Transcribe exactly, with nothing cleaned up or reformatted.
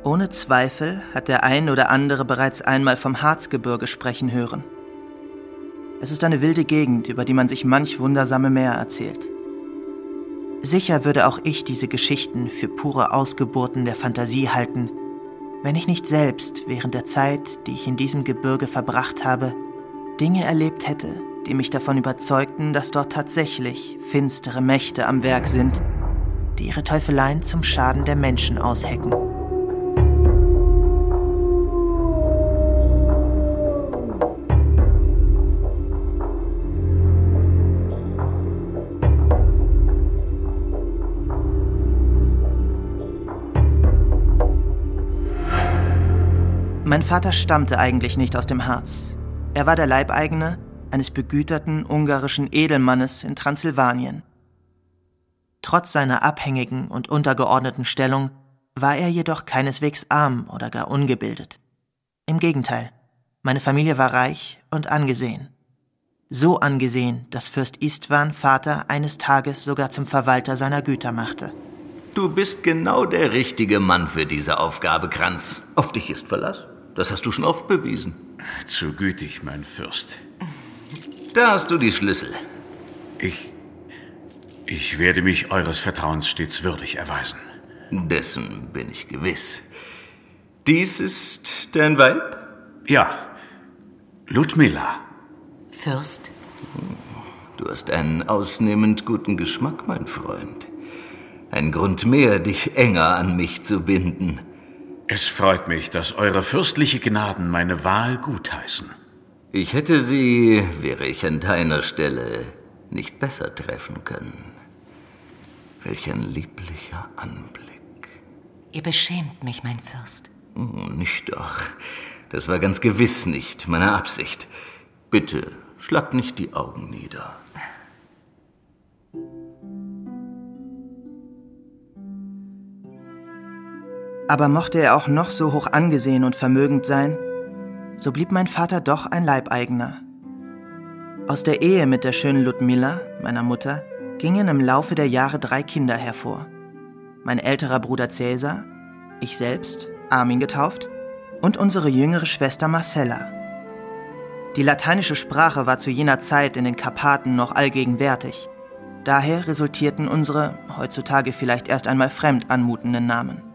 Ohne Zweifel hat der ein oder andere bereits einmal vom Harzgebirge sprechen hören. Es ist eine wilde Gegend, über die man sich manch wundersame mehr erzählt. Sicher würde auch ich diese Geschichten für pure Ausgeburten der Fantasie halten, wenn ich nicht selbst während der Zeit, die ich in diesem Gebirge verbracht habe, Dinge erlebt hätte, die mich davon überzeugten, dass dort tatsächlich finstere Mächte am Werk sind, die ihre Teufeleien zum Schaden der Menschen aushecken. Mein Vater stammte eigentlich nicht aus dem Harz. Er war der Leibeigene eines begüterten ungarischen Edelmannes in Transsilvanien. Trotz seiner abhängigen und untergeordneten Stellung war er jedoch keineswegs arm oder gar ungebildet. Im Gegenteil, meine Familie war reich und angesehen. So angesehen, dass Fürst Istvan Vater eines Tages sogar zum Verwalter seiner Güter machte. Du bist genau der richtige Mann für diese Aufgabe, Kranz. Auf dich ist Verlass. Das hast du schon oft bewiesen. Zu gütig, mein Fürst. Da hast du die Schlüssel. Ich... Ich werde mich eures Vertrauens stets würdig erweisen. Dessen bin ich gewiss. Dies ist dein Weib? Ja, Ludmilla. Fürst? Du hast einen ausnehmend guten Geschmack, mein Freund. Ein Grund mehr, dich enger an mich zu binden. Es freut mich, dass eure fürstliche Gnaden meine Wahl gutheißen. Ich hätte sie, wäre ich an deiner Stelle, nicht besser treffen können. Welch ein lieblicher Anblick. Ihr beschämt mich, mein Fürst. Oh, nicht doch. Das war ganz gewiss nicht meine Absicht. Bitte, schlag nicht die Augen nieder. Aber mochte er auch noch so hoch angesehen und vermögend sein, so blieb mein Vater doch ein Leibeigener. Aus der Ehe mit der schönen Ludmilla, meiner Mutter, gingen im Laufe der Jahre drei Kinder hervor. Mein älterer Bruder Cäsar, ich selbst, Armin getauft, und unsere jüngere Schwester Marcella. Die lateinische Sprache war zu jener Zeit in den Karpaten noch allgegenwärtig. Daher resultierten unsere, heutzutage vielleicht erst einmal fremd anmutenden Namen.